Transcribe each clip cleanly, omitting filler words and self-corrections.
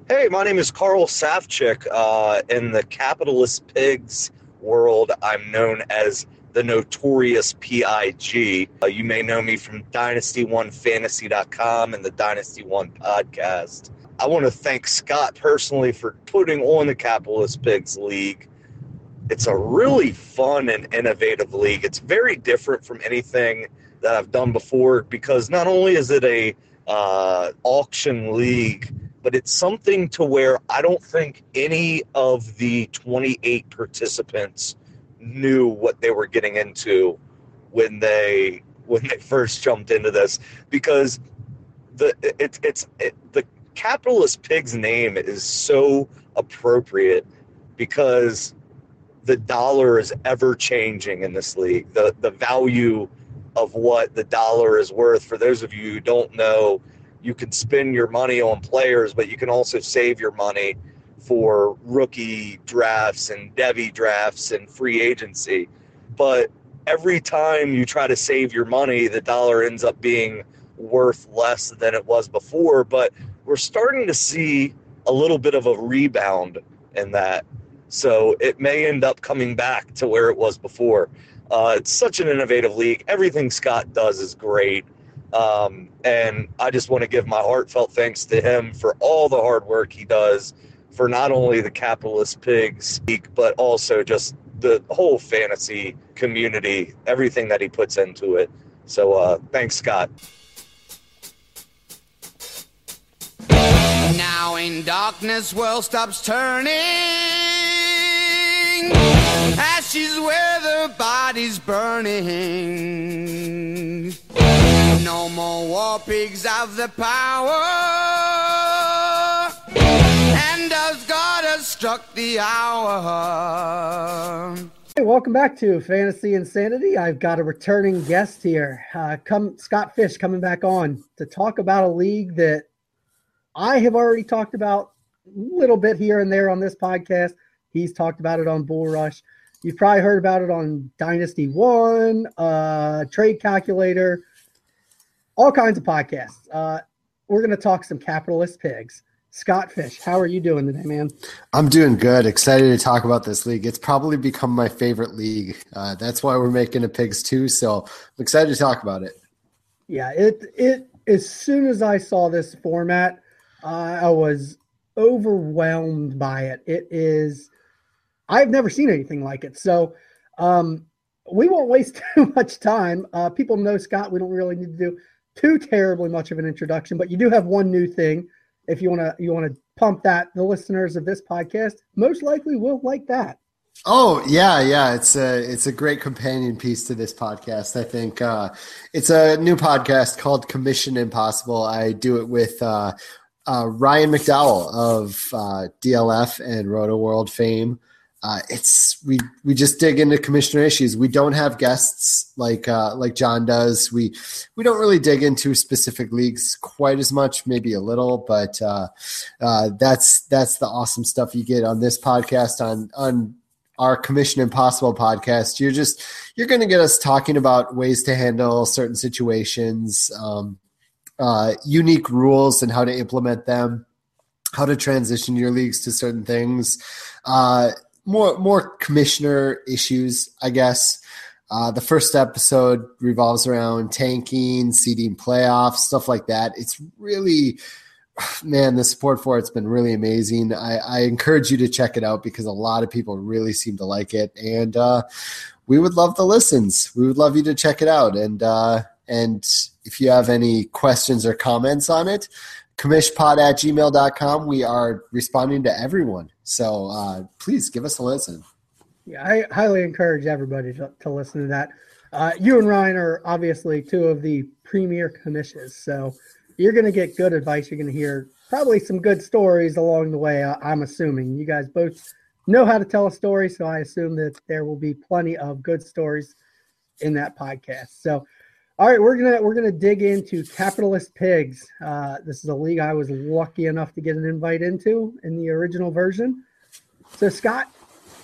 Hey, my name is Carl Safchik. In the Capitalist Pigs world, I'm known as the Notorious PIG. You may know me from DynastyOneFantasy.com and the Dynasty One podcast. I want to thank Scott personally for putting on the Capitalist Pigs League. It's a really fun and innovative league. It's very different from anything that I've done before because not only is it a auction league, but it's something to where I don't think any of the 28 participants knew what they were getting into when they first jumped into this, because the Capitalist Pigs name is so appropriate because the dollar is ever changing in this league. The value of what the dollar is worth, for those of you who don't know, you can spend your money on players, but you can also save your money for rookie drafts and devy drafts and free agency. But every time you try to save your money, the dollar ends up being worth less than it was before. But we're starting to see a little bit of a rebound in that. So it may end up coming back to where it was before. It's such an innovative league. Everything Scott does is great. And I just want to give my heartfelt thanks to him for all the hard work he does for not only the Capitalist Pigs League, but also just the whole fantasy community, everything that he puts into it. So thanks, Scott. Now in darkness, world stops turning. Ashes where the body's burning. No more war pigs have the power. And as God has struck the hour. Hey, welcome back to Fantasy Insanity. I've got a returning guest here. Scott Fish coming back on to talk about a league that I have already talked about a little bit here and there on this podcast. He's talked about it on Bull Rush. You've probably heard about it on Dynasty One, Trade Calculator, all kinds of podcasts. We're going to talk some Capitalist Pigs. Scott Fish, how are you doing today, man? I'm doing good. Excited to talk about this league. It's probably become my favorite league. That's why we're making a Pigs too. So I'm excited to talk about it. Yeah, it as soon as I saw this format, I was overwhelmed by it. It is, I've never seen anything like it. So we won't waste too much time. People know Scott. We don't really need to do too terribly much of an introduction, but you do have one new thing. If you want to pump that, the listeners of this podcast most likely will like that. Oh yeah. It's a great companion piece to this podcast. I think it's a new podcast called Commission Impossible. I do it with Ryan McDowell of DLF and Roto World fame. We just dig into commissioner issues. We don't have guests like John does. We don't really dig into specific leagues quite as much, maybe a little, but that's the awesome stuff you get on this podcast. On our Commission Impossible podcast, you're going to get us talking about ways to handle certain situations, unique rules and how to implement them, how to transition your leagues to certain things. More commissioner issues, I guess. The first episode revolves around tanking, seeding playoffs, stuff like that. It's really, man, the support for it's been really amazing. I encourage you to check it out because a lot of people really seem to like it. And we would love the listens. We would love you to check it out. And if you have any questions or comments on it, commishpod@gmail.com. We are responding to everyone. So please give us a listen. Yeah, I highly encourage everybody to listen to that. You and Ryan are obviously two of the premier commissions. So you're going to get good advice. You're going to hear probably some good stories along the way. I'm assuming you guys both know how to tell a story. So I assume that there will be plenty of good stories in that podcast. So all right, we're gonna dig into Capitalist Pigs. This is a league I was lucky enough to get an invite into in the original version. So Scott,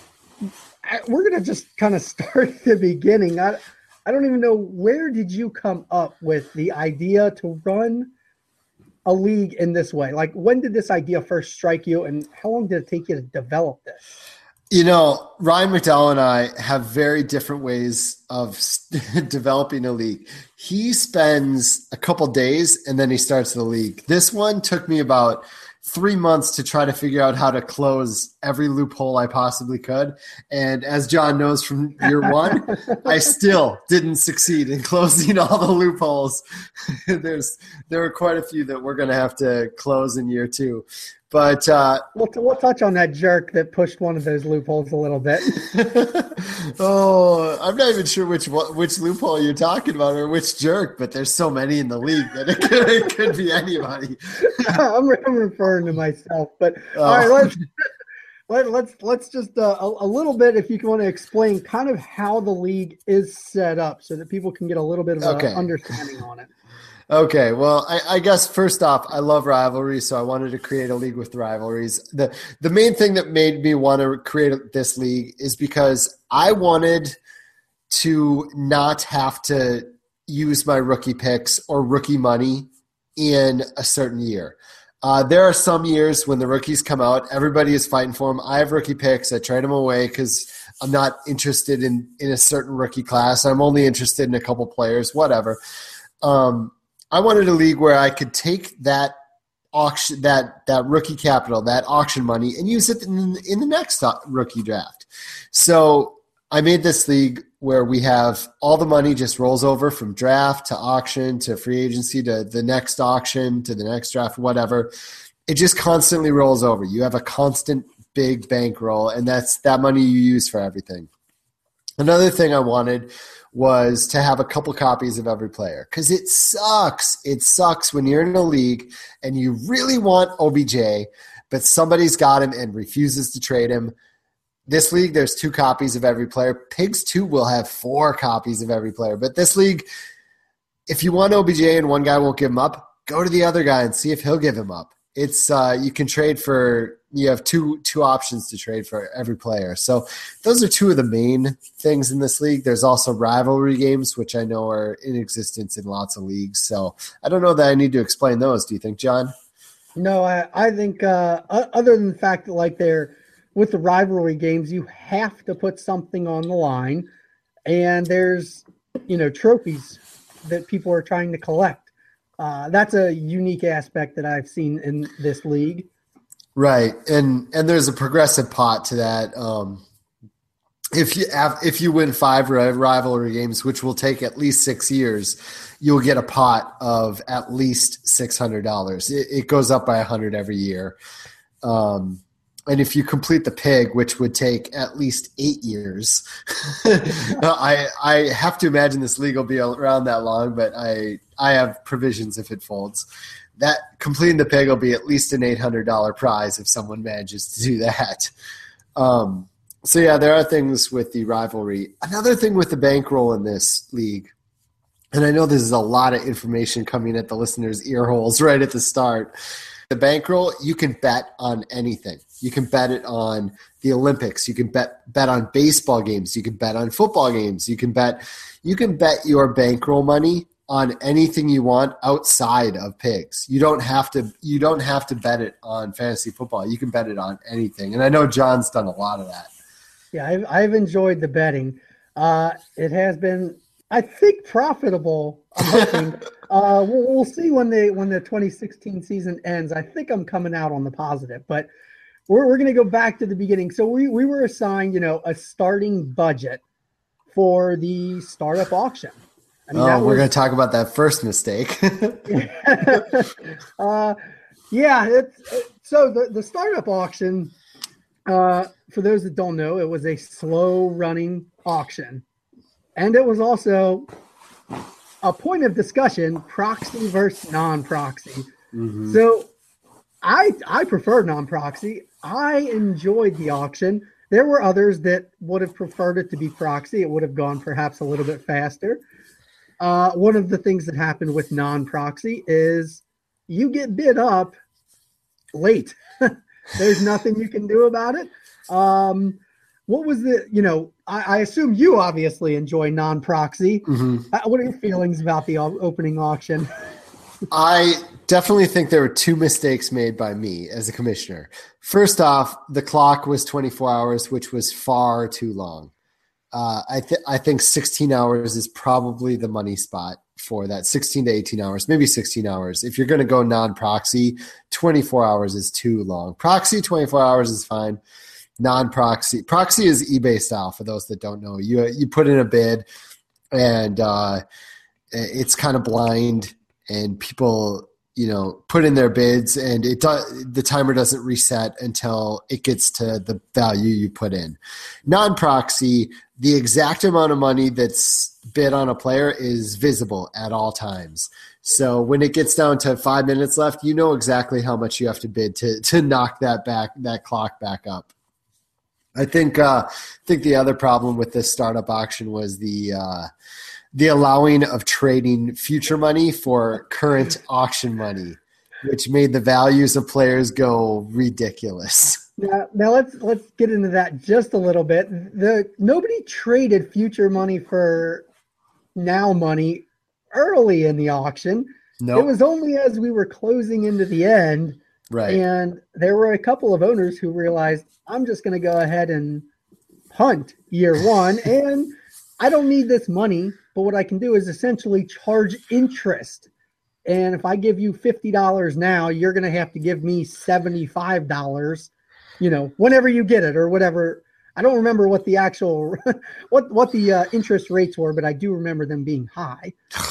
we're gonna just kind of start at the beginning. I don't even know, where did you come up with the idea to run a league in this way? Like, when did this idea first strike you, and how long did it take you to develop this? You know, Ryan McDowell and I have very different ways of developing a league. He spends a couple days and then he starts the league. This one took me about 3 months to try to figure out how to close every loophole I possibly could. And as John knows from year one, I still didn't succeed in closing all the loopholes. There were quite a few that we're going to have to close in year two. But we'll touch on that jerk that pushed one of those loopholes a little bit. Oh, I'm not even sure which loophole you're talking about or which jerk, but there's so many in the league that it could be anybody. I'm referring to myself, but all right, let's just a little bit, if you want to explain kind of how the league is set up, so that people can get a little bit of an understanding on it. Okay, well, I guess first off, I love rivalries, so I wanted to create a league with rivalries. The main thing that made me want to create this league is because I wanted to not have to use my rookie picks or rookie money in a certain year. There are some years when the rookies come out, everybody is fighting for them. I have rookie picks. I trade them away because I'm not interested in a certain rookie class. I'm only interested in a couple players, whatever. I wanted a league where I could take that auction, that rookie capital, that auction money, and use it in the next rookie draft. So I made this league where we have all the money just rolls over from draft to auction to free agency to the next auction to the next draft, whatever. It just constantly rolls over. You have a constant big bankroll, and that's that money you use for everything. Another thing I wanted was to have a couple copies of every player, because it sucks. It sucks when you're in a league and you really want OBJ, but somebody's got him and refuses to trade him. This league, there's 2 copies of every player. Pigs 2 will have 4 copies of every player. But this league, if you want OBJ and one guy won't give him up, go to the other guy and see if he'll give him up. It's you can trade for – you have two options to trade for every player. So those are 2 of the main things in this league. There's also rivalry games, which I know are in existence in lots of leagues. So I don't know that I need to explain those. Do you think, John? No, I think other than the fact that, like, they're – with the rivalry games, you have to put something on the line, and there's, trophies that people are trying to collect. That's a unique aspect that I've seen in this league. Right, and there's a progressive pot to that. If you win 5 rivalry games, which will take at least 6 years, you'll get a pot of at least $600. It goes up by 100 every year. And if you complete the pig, which would take at least 8 years, I have to imagine this league will be around that long, but I have provisions if it folds. That completing the pig will be at least an $800 prize if someone manages to do that. So yeah, there are things with the rivalry. Another thing with the bankroll in this league, and I know this is a lot of information coming at the listeners' ear holes right at the start. The bankroll, you can bet on anything. You can bet it on the Olympics. You can bet on baseball games. You can bet on football games. You can bet your bankroll money on anything you want outside of pigs. You don't have to bet it on fantasy football. You can bet it on anything. And I know John's done a lot of that. Yeah, I've enjoyed the betting. It has been, I think, profitable. I'm hoping. We'll see when the 2016 season ends. I think I'm coming out on the positive, but we're going to go back to the beginning. So we were assigned, a starting budget for the startup auction. I mean, we're going to talk about that first mistake. So the startup auction, for those that don't know, it was a slow running auction, and it was also a point of discussion, proxy versus non-proxy. Mm-hmm. So I prefer non-proxy. I enjoyed the auction. There were others that would have preferred it to be proxy. It would have gone perhaps a little bit faster. One of the things that happened with non-proxy is you get bid up late. There's nothing you can do about it. What was I assume you obviously enjoy non-proxy. Mm-hmm. What are your feelings about the opening auction? I definitely think there were two mistakes made by me as a commissioner. First off, the clock was 24 hours, which was far too long. I think 16 hours is probably the money spot for that. 16 to 18 hours, maybe 16 hours. If you're going to go non-proxy, 24 hours is too long. Proxy, 24 hours is fine. Non-proxy. Proxy is eBay style, for those that don't know. You put in a bid, and it's kind of blind, and people put in their bids, and the timer doesn't reset until it gets to the value you put in. Non-proxy, the exact amount of money that's bid on a player is visible at all times. So when it gets down to 5 minutes left, you know exactly how much you have to bid to knock that clock back up. I think the other problem with this startup auction was the allowing of trading future money for current auction money, which made the values of players go ridiculous. Now let's get into that just a little bit. Nobody traded future money for now money early in the auction. Nope. It was only as we were closing into the end, right? And there were a couple of owners who realized, I'm just going to go ahead and punt year one, and I don't need this money, but what I can do is essentially charge interest. And if I give you $50 now, you're going to have to give me $75, whenever you get it or whatever. I don't remember what the actual what the interest rates were, but I do remember them being high.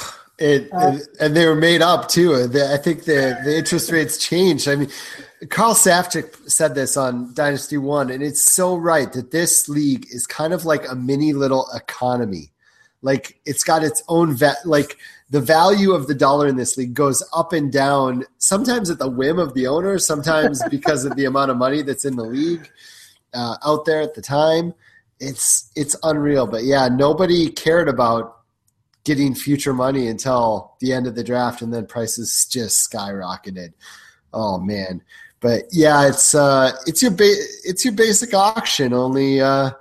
And they were made up too. I think the interest rates changed. I mean, Carl Safchik said this on Dynasty One, and it's so right that this league is kind of like a mini little economy. Like it's got its own like the value of the dollar in this league goes up and down, sometimes at the whim of the owner, sometimes because of the amount of money that's in the league out there at the time. It's unreal. But yeah, nobody cared about getting future money until the end of the draft, and then prices just skyrocketed. Oh man. But yeah, it's your basic auction, only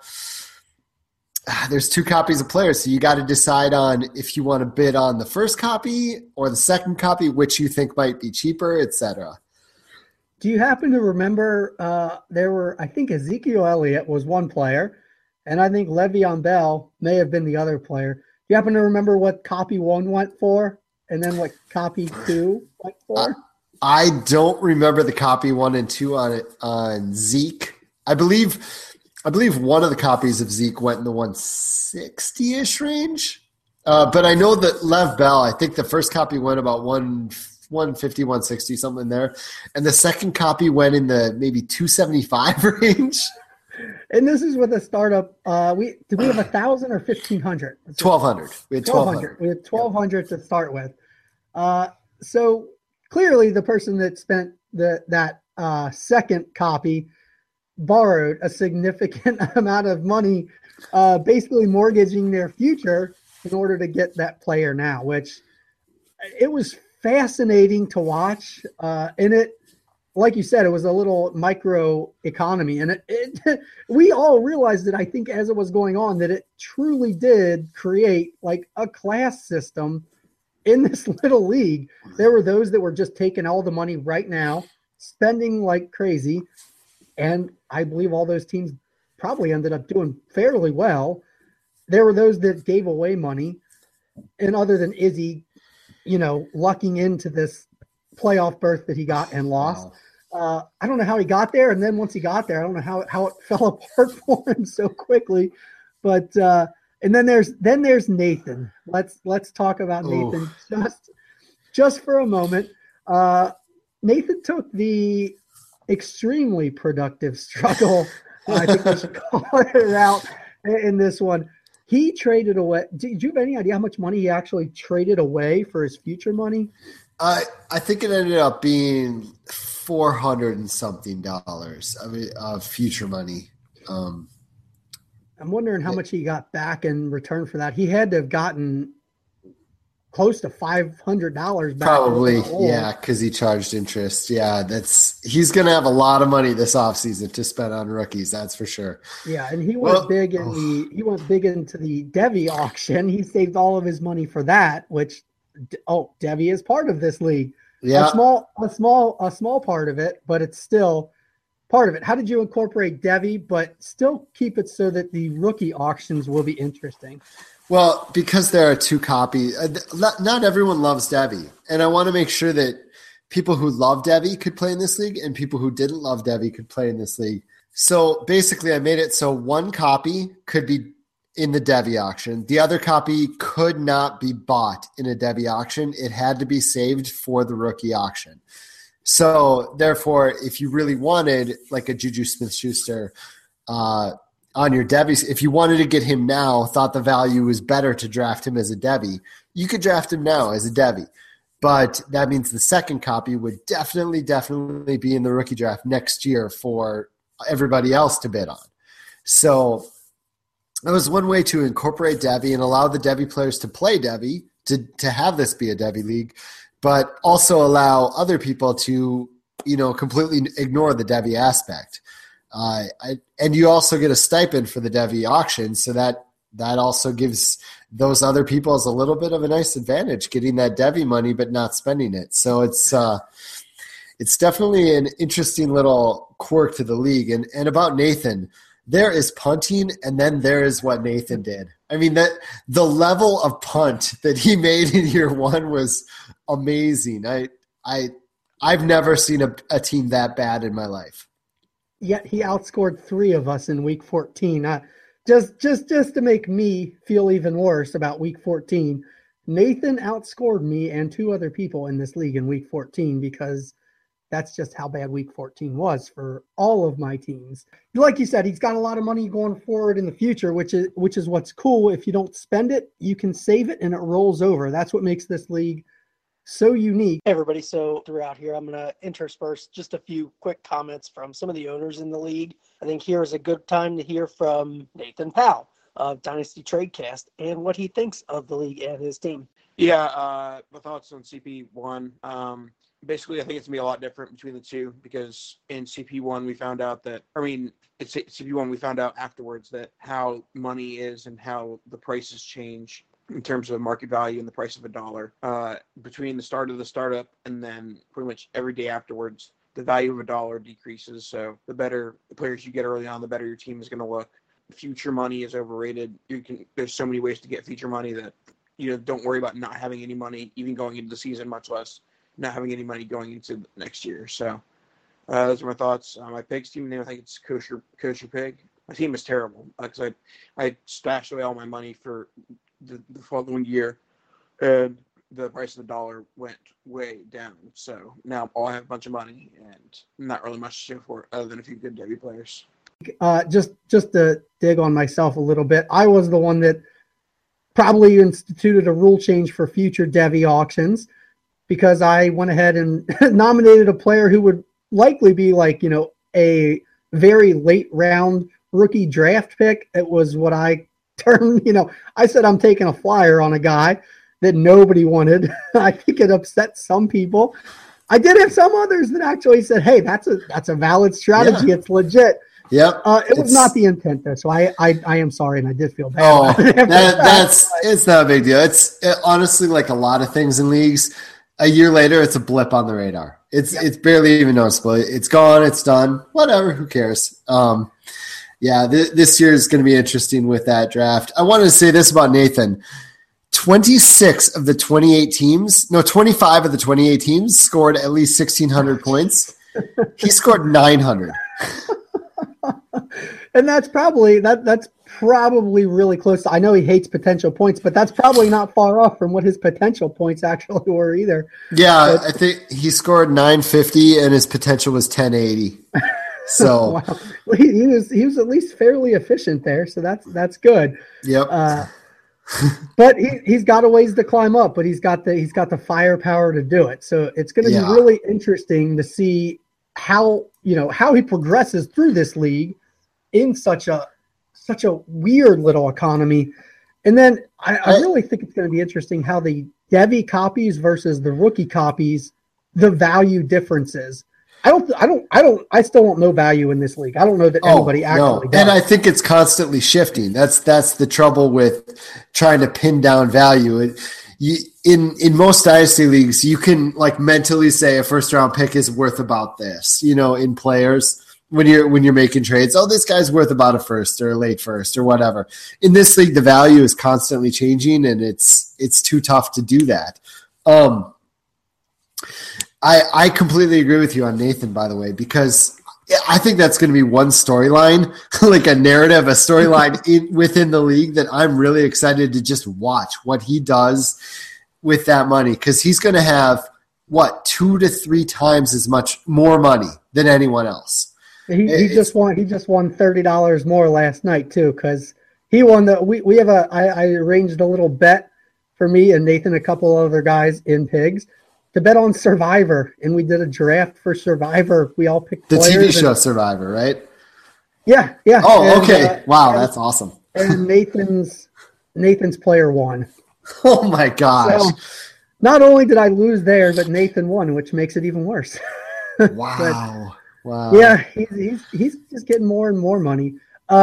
there's two copies of players, so you got to decide on if you want to bid on the first copy or the second copy, which you think might be cheaper, etc. Do you happen to remember I think Ezekiel Elliott was one player, and I think Le'Veon Bell may have been the other player. Do you happen to remember what copy one went for and then what copy two went for? I don't remember the copy 1 and 2 on Zeke. I believe one of the copies of Zeke went in the 160-ish range. But I know that Lev Bell, I think the first copy went about 150, 160, something there. And the second copy went in the maybe 275 range. And this is with a startup. Did we have 1,000 or 1,500? 1,200. We had 1,200. We had 1,200 to start with. So clearly the person that spent that second copy borrowed a significant amount of money, basically mortgaging their future in order to get that player now, which it was fascinating to watch. And it, like you said, it was a little micro economy, and it we all realized that, I think, as it was going on, that it truly did create like a class system in this little league. There were those that were just taking all the money right now, spending like crazy, and I believe all those teams probably ended up doing fairly well. There were those that gave away money, and other than Izzy, lucking into this playoff berth that he got and lost. Wow. I don't know how he got there, and then once he got there, I don't know how it fell apart for him so quickly. But and then there's Nathan. Let's talk about Nathan just for a moment. Nathan took the extremely productive struggle. I think we should call it out in this one. He traded away. Do you have any idea how much money he actually traded away for his future money? I think it ended up being $400 and something of future money. I'm wondering how much he got back in return for that. He had to have gotten close to $500 back. Probably, yeah, because he charged interest. Yeah, he's going to have a lot of money this offseason to spend on rookies. That's for sure. Yeah, and he went big into the Devy auction. He saved all of his money for that, which Devi is part of this league. Yeah. A small part of it, but it's still part of it. How did you incorporate Devi, but still keep it so that the rookie auctions will be interesting? Well, because there are 2 copies, not everyone loves Devi. And I want to make sure that people who love Devi could play in this league and people who didn't love Devi could play in this league. So basically I made it so 1 copy could be in the Devi auction. The other copy could not be bought in a Devi auction. It had to be saved for the rookie auction. So therefore, if you really wanted like a Juju Smith-Schuster on your Devi, if you wanted to get him now, thought the value was better to draft him as a Devi, you could draft him now as a Devi. But that means the second copy would definitely be in the rookie draft next year for everybody else to bid on. So that was one way to incorporate Devi and allow the Devi players to play Devi, to have this be a Devi league, but also allow other people to, completely ignore the Devi aspect. And you also get a stipend for the Devi auction, so that also gives those other people a little bit of a nice advantage, getting that Devi money but not spending it. So it's definitely an interesting little quirk to the league. And about Nathan, there is punting, and then there is what Nathan did. I mean, that the level of punt that he made in year 1 was amazing. I've never seen a team that bad in my life. Yet he outscored 3 of us in week 14. Just to make me feel even worse about week 14, Nathan outscored me and 2 other people in this league in week 14 because that's just how bad week 14 was for all of my teams. Like you said, he's got a lot of money going forward in the future, which is what's cool. If you don't spend it, you can save it and it rolls over. That's what makes this league so unique. Hey everybody, so throughout here, I'm going to intersperse just a few quick comments from some of the owners in the league. I think here is a good time to hear from Nathan Powell of Dynasty Tradecast and what he thinks of the league and his team. Yeah, my thoughts on CP1. Basically, I think it's going to be a lot different between the 2 because in CP1 we found out afterwards that how money is and how the prices change in terms of market value and the price of $1 between the start of the startup and then pretty much every day afterwards. The value of $1 decreases, so the better the players you get early on, the better your team is going to look. Future money is overrated. There's so many ways to get future money that don't worry about not having any money even going into the season, much less not having any money going into next year. So those are my thoughts. My pig's team name, I think it's Kosher Pig. My team is terrible because I stashed away all my money for the following year, and the price of the dollar went way down. So now I have a bunch of money and not really much to show for it other than a few good Devi players. Just to dig on myself a little bit, I was the one that probably instituted a rule change for future Devi auctions because I went ahead and nominated a player who would likely be a very late round rookie draft pick. It was what I termed, I said I'm taking a flyer on a guy that nobody wanted. I think it upset some people. I did have some others that actually said, hey, that's a valid strategy. Yeah. It's legit. Yep. It was not the intent though. So I am sorry. And I did feel bad. Oh, it's not a big deal. It's honestly like a lot of things in leagues. A year later, it's a blip on the radar. It's barely even noticeable. It's gone. It's done. Whatever. Who cares? This year is going to be interesting with that draft. I wanted to say this about Nathan. 25 of the 28 teams scored at least 1,600 points. He scored 900. And that's probably really close. I know he hates potential points, but that's probably not far off from what his potential points actually were either. Yeah, I think he scored 950 and his potential was 1080. So wow. Well, he was at least fairly efficient there, so that's good. Yep. But he's got a ways to climb up, but he's got the firepower to do it. So it's going to be really interesting to see how he progresses through this league in such a weird little economy. And then I really think it's going to be interesting how the Devi copies versus the rookie copies, the value differences. I still don't know value in this league. I don't know that anybody actually does. And I think it's constantly shifting. That's the trouble with trying to pin down value. in most dynasty leagues, you can like mentally say a first round pick is worth about this, in players when you're making trades. Oh, this guy's worth about a first or a late first or whatever. In this league, the value is constantly changing, and it's too tough to do that. I completely agree with you on Nathan, by the way, because I think that's going to be one storyline, like a narrative, a storyline within the league that I'm really excited to just watch what he does with that money, because he's going to have 2 to 3 times as much more money than anyone else. He just won $30 more last night too, because he won we have I arranged a little bet for me and Nathan, a couple other guys in Pigs, to bet on Survivor, and we did a draft for Survivor. We all picked the players TV show Survivor, right? Yeah. Oh, okay. Wow, that's awesome. And Nathan's player won. Oh my gosh! So, not only did I lose there, but Nathan won, which makes it even worse. Wow! Wow! Yeah, he's just getting more and more money.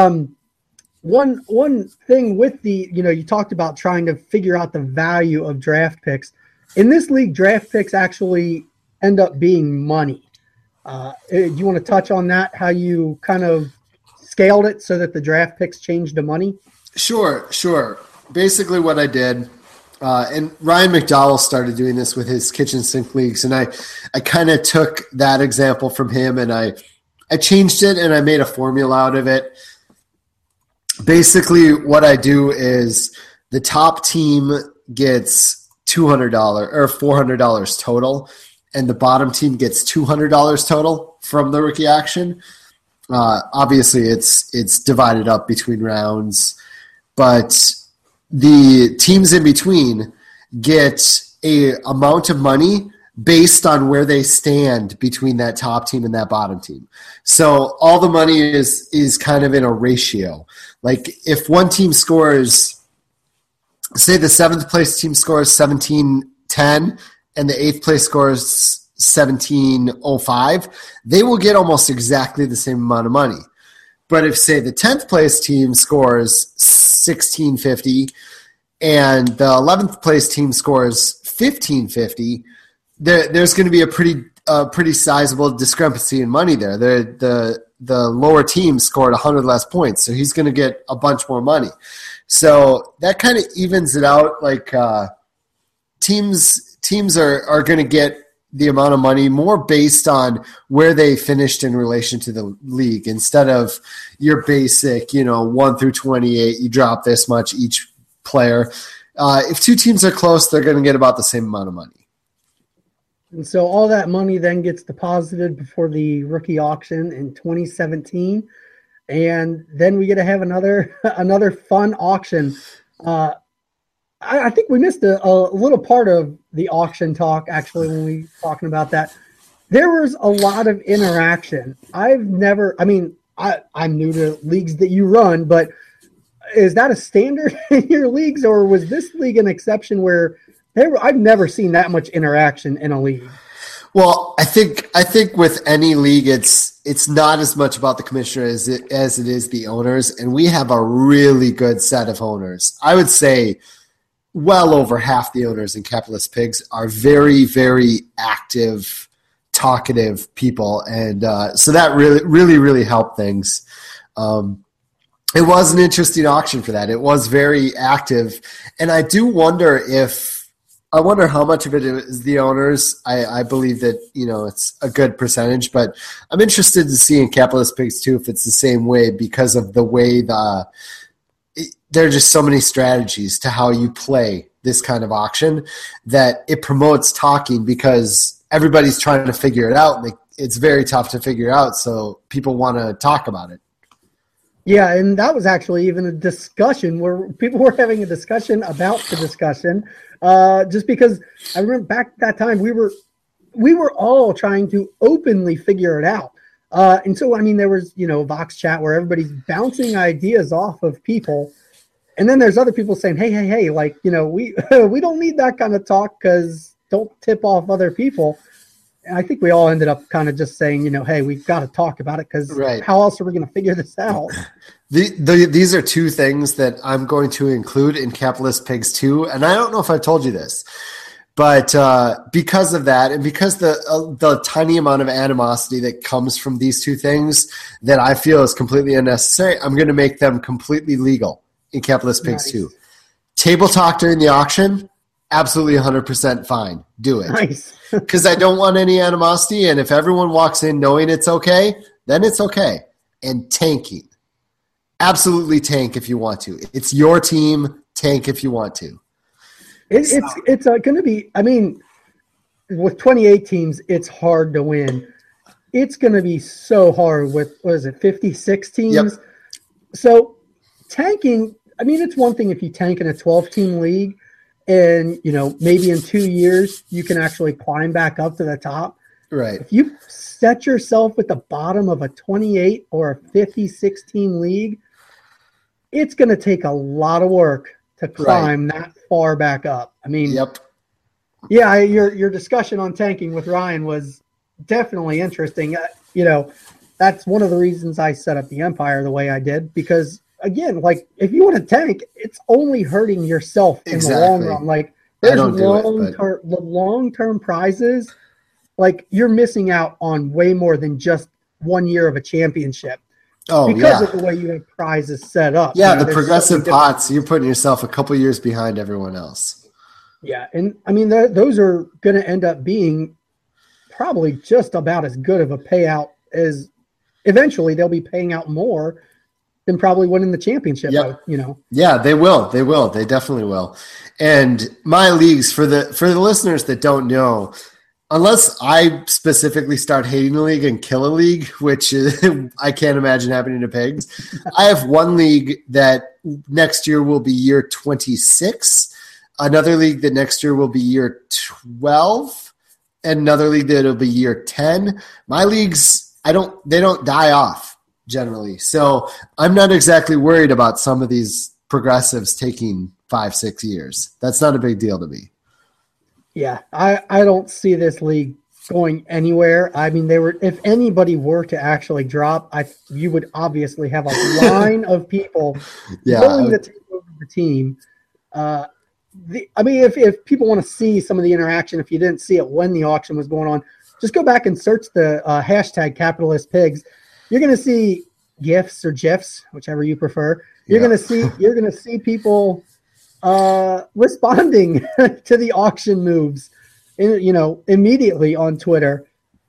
One thing with the you talked about trying to figure out the value of draft picks. In this league, draft picks actually end up being money. Do you want to touch on that? How you kind of scaled it so that the draft picks changed to money? Sure. Basically what I did, and Ryan McDowell started doing this with his kitchen sink leagues, and I kind of took that example from him, and I changed it, and I made a formula out of it. Basically what I do is the top team gets $200 or $400 total, and the bottom team gets $200 total from the rookie action. Obviously it's divided up between rounds, but the teams in between get a amount of money based on where they stand between that top team and that bottom team. So all the money is kind of in a ratio. Like if one team scores, say the 7th place team scores 1710 and the 8th place scores 1705, they will get almost exactly the same amount of money. But if, say, the 10th place team scores 1650 and the 11th place team scores 1550, there's going to be a pretty sizable discrepancy in money there. The lower team scored 100 less points, so he's going to get a bunch more money. So that kind of evens it out. Like teams are going to get the amount of money more based on where they finished in relation to the league, instead of your basic, 1 through 28, you drop this much each player. If two teams are close, they're going to get about the same amount of money. And so all that money then gets deposited before the rookie auction in 2017. And then we get to have another fun auction. I think we missed a little part of the auction talk, actually, when we were talking about that. There was a lot of interaction. I'm new to leagues that you run, but is that a standard in your leagues, or was this league an exception where I've never seen that much interaction in a league? Well, I think with any league, it's not as much about the commissioner as it is the owners, and we have a really good set of owners. I would say well over half the owners in Capitalist Pigs are very, very active, talkative people, and so that really helped things. It was an interesting auction for that. It was very active, and I do wonder how much of it is the owners. I believe that, it's a good percentage, but I'm interested to see in Capitalist Pigs too if it's the same way, because of the way there are just so many strategies to how you play this kind of auction that it promotes talking, because everybody's trying to figure it out, and it's very tough to figure out, so people want to talk about it. Yeah, and that was actually even a discussion where people were having a discussion about the discussion, just because I remember back at that time we were all trying to openly figure it out. And so, there was, Vox chat where everybody's bouncing ideas off of people. And then there's other people saying, hey, like, we don't need that kind of talk, because don't tip off other people. And I think we all ended up kind of just saying, hey, we've got to talk about it because Right. how else are we going to figure this out? These are two things that I'm going to include in Capitalist Pigs 2. And I don't know if I've told you this, but because of that, and because the tiny amount of animosity that comes from these two things that I feel is completely unnecessary, I'm going to make them completely legal in Capitalist Pigs 2. Table talk during the auction, absolutely 100% fine. Do it. Nice. Because I don't want any animosity, and if everyone walks in knowing it's okay, then it's okay. And tanking. Absolutely tank if you want to. It's your team, tank if you want to. It's going to be, I mean, with 28 teams, it's hard to win. It's going to be so hard with, 56 teams? Yep. So tanking, I mean, it's one thing if you tank in a 12-team league and, maybe in 2 years you can actually climb back up to the top. Right. If you set yourself at the bottom of a 28 or a 56-team league, it's going to take a lot of work to climb that far back up. I mean, Yep. Yeah, your discussion on tanking with Ryan was definitely interesting. That's one of the reasons I set up the Empire the way I did, because again, like if you want to tank, it's only hurting yourself in the long run. Like there's the long-term prizes, like you're missing out on way more than just 1 year of a championship. Oh, because of the way you have prizes set up. Yeah, the progressive pots, you're putting yourself a couple years behind everyone else. Yeah, and I mean, those are going to end up being probably just about as good of a payout as eventually they'll be paying out more than probably winning the championship. Yep. Yeah, they will. They definitely will. And my leagues, for the listeners that don't know, unless I specifically start hating the league and kill a league, which I can't imagine happening to pigs, I have one league that next year will be year 26, another league that next year will be year 12, and another league that will be year 10. My leagues, they don't die off generally. So I'm not exactly worried about some of these progressives taking 5-6 years. That's not a big deal to me. Yeah, I don't see this league going anywhere. I mean, if anybody were to actually drop, you would obviously have a line of people willing to take over the team. If people want to see some of the interaction, if you didn't see it when the auction was going on, just go back and search the hashtag Capitalist Pigs. You're going to see GIFs or GIFs, whichever you prefer. You're going to see people responding to the auction moves, immediately on Twitter.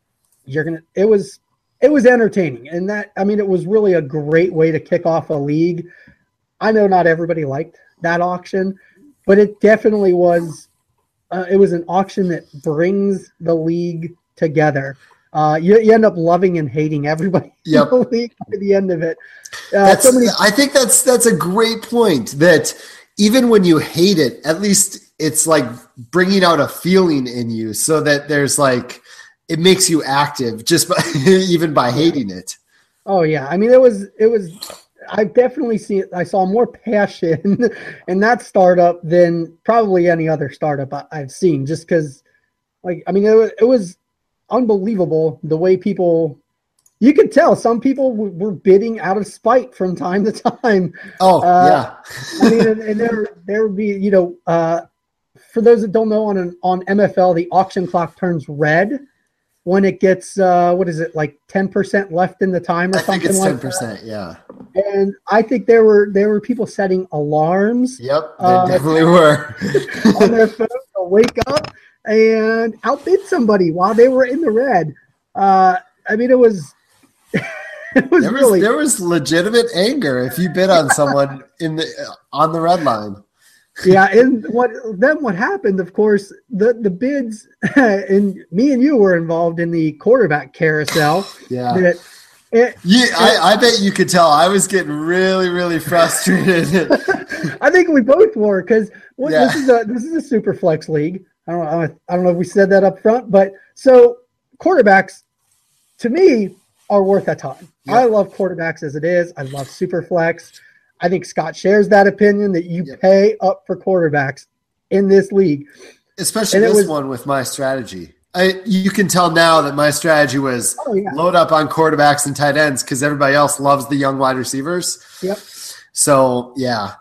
It was entertaining, and it was really a great way to kick off a league. I know not everybody liked that auction, but it definitely was. It was an auction that brings the league together. You end up loving and hating everybody in the league by the end of it. I think that's a great point. That even when you hate it, at least it's like bringing out a feeling in you, so that there's it makes you active just by even by hating it. Oh yeah, I mean it was. I definitely I saw more passion in that startup than probably any other startup I've seen. Just because, it was unbelievable the way people. You could tell some people were bidding out of spite from time to time. Oh, yeah. And there would be, for those that don't know, on MFL, the auction clock turns red when it gets, 10% left in the time or something like that. I think it's 10%, yeah. And I think there were people setting alarms. Yep, they definitely were. on their phone to wake up and outbid somebody while they were in the red. It was... there was legitimate anger if you bid on someone on the red line. Yeah, and what happened, of course, the bids, and me and you were involved in the quarterback carousel. Yeah. I bet you could tell I was getting really, really frustrated. I think we both were, because this is a super flex league. I don't know if we said that up front, but so quarterbacks, to me, are worth a ton. Yep. I love quarterbacks as it is. I love Superflex. I think Scott shares that opinion that you pay up for quarterbacks in this league. Especially this one with my strategy. You can tell now that my strategy was load up on quarterbacks and tight ends because everybody else loves the young wide receivers. Yep. So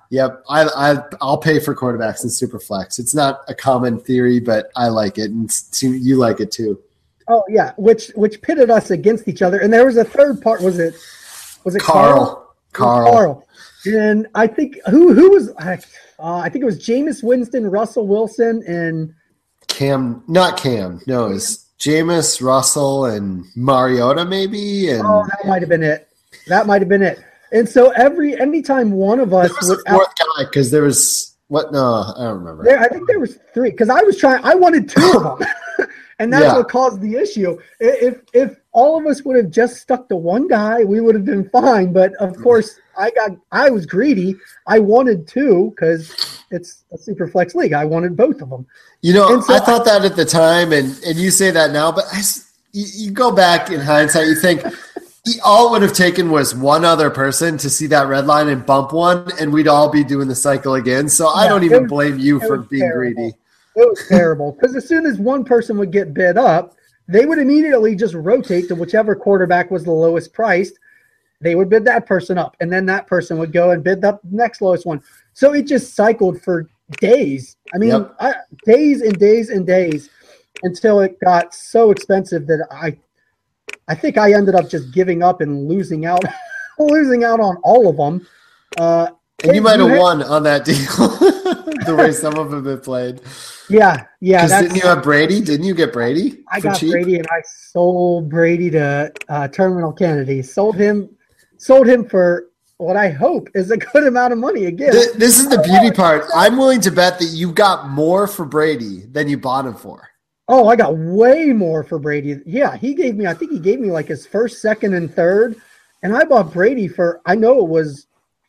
I'll pay for quarterbacks in Superflex. It's not a common theory, but I like it, and you like it too. Oh yeah, which pitted us against each other, and there was a third part. Was it Carl? Carl. And I think who was I think it was Jameis Winston, Russell Wilson, and Cam. Not Cam. No, it was Jameis, Russell, and Mariota maybe. And that might have been it. And so anytime one of us would a fourth guy because there was what? No, I don't remember. I think there was 3 because I wanted 2 of them, and that's what caused the issue. If all of us would have just stuck to one guy, we would have been fine. But of course, I was greedy. I wanted 2 because it's a super flex league. I wanted both of them. I thought that at the time, and you say that now, but you go back in hindsight, you think all it would have taken was one other person to see that red line and bump one, and we'd all be doing the cycle again. So I don't even blame you for being greedy. It was terrible because as soon as one person would get bid up, they would immediately just rotate to whichever quarterback was the lowest priced. They would bid that person up, and then that person would go and bid the next lowest one. So it just cycled for days. I mean, days and days and days until it got so expensive that I think I ended up just giving up and losing out on all of them. And you might have won on that deal, the way some of them have played. Yeah. Didn't you have Brady? Didn't you get Brady? I got cheap? Brady, and I sold Brady to Terminal Kennedy. Sold him for what I hope is a good amount of money again. This is the beauty part. I'm willing to bet that you got more for Brady than you bought him for. Oh, I got way more for Brady. Yeah, I think he gave me like his first, second, and third. And I bought Brady for, I know it was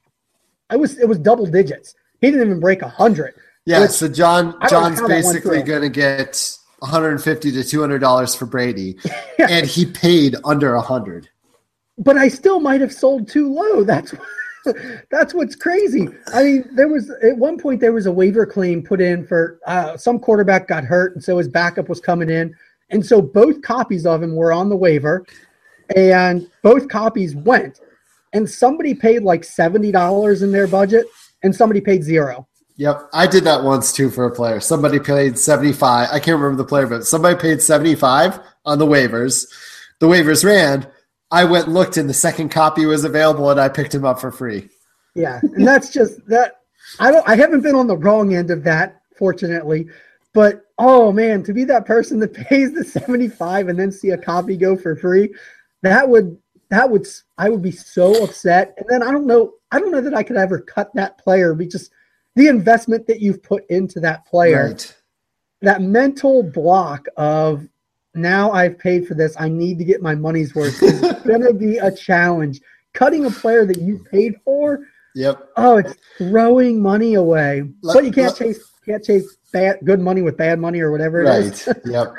double digits. He didn't even break 100. Yeah, so John's basically going to get $150 to $200 for Brady, and he paid under 100. But I still might have sold too low. That's what's crazy. I mean, at one point there was a waiver claim put in for some quarterback got hurt, and so his backup was coming in, and so both copies of him were on the waiver, and both copies went, and somebody paid like $70 in their budget, and somebody paid $0. Yep, I did that once too for a player. Somebody paid $75. I can't remember the player, but somebody paid $75 on the waivers. The waivers ran. I went and looked, and the second copy was available, and I picked him up for free. Yeah, and that's just that. I haven't been on the wrong end of that, fortunately, but oh man, to be that person that pays the $75 and then see a copy go for free, I would be so upset. And then I don't know that I could ever cut that player. Just the investment that you've put into that player, right. That mental block of, now I've paid for this, I need to get my money's worth. It's going to be a challenge. Cutting a player that you paid for, it's throwing money away. But you can't chase good money with bad money or whatever it is. Yep.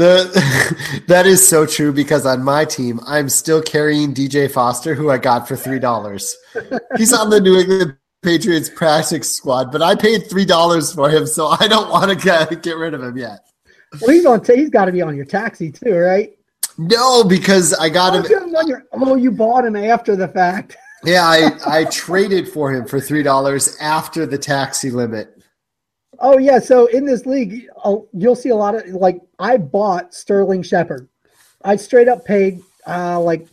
That is so true because on my team, I'm still carrying DJ Foster, who I got for $3. He's on the New England Patriots practice squad, but I paid $3 for him, so I don't want to get rid of him yet. Well, he's got to be on your taxi too, right? No, because I got him. You bought him after the fact. Yeah, I traded for him for $3 after the taxi limit. Oh yeah, so in this league, you'll see a lot of I bought Sterling Shepard. I straight up paid like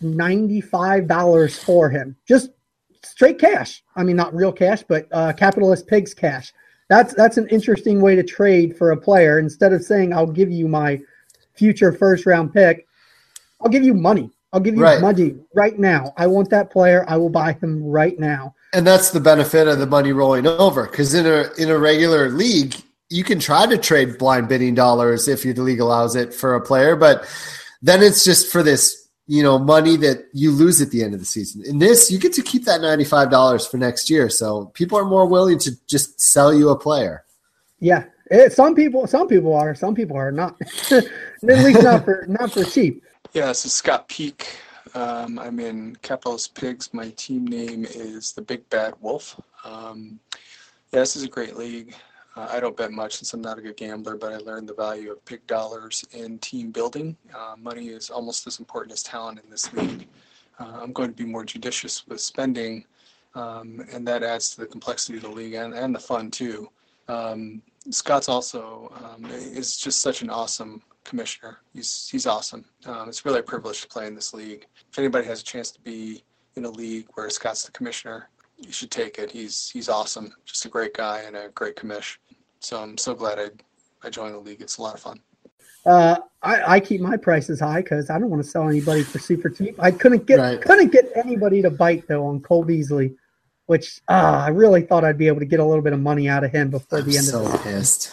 $95 for him, just straight cash. I mean, not real cash, but capitalist pigs cash. That's an interesting way to trade for a player. Instead of saying, I'll give you my future first round pick, I'll give you money. I'll give you money right now. I want that player. I will buy him right now. And that's the benefit of the money rolling over. Because in a regular league, you can try to trade blind bidding dollars if your league allows it for a player. But then it's just for this, money that you lose at the end of the season. In this, you get to keep that $95 for next year. So people are more willing to just sell you a player. Yeah. Some people are, some people are not. At least not for cheap. Yeah, this is Scott Peak. I'm in Capitalist Pigs. My team name is the Big Bad Wolf. This is a great league. I don't bet much since I'm not a good gambler, but I learned the value of big dollars in team building. Money is almost as important as talent in this league. I'm going to be more judicious with spending, and that adds to the complexity of the league and the fun too. Scott's also is just such an awesome commissioner. He's awesome. It's really a privilege to play in this league. If anybody has a chance to be in a league where Scott's the commissioner, you should take it. He's awesome. Just a great guy and a great commish. So I'm so glad I joined the league. It's a lot of fun. I keep my prices high because I don't want to sell anybody for super cheap. I couldn't get anybody to bite though on Cole Beasley, which I really thought I'd be able to get a little bit of money out of him before the end of the season. Pissed.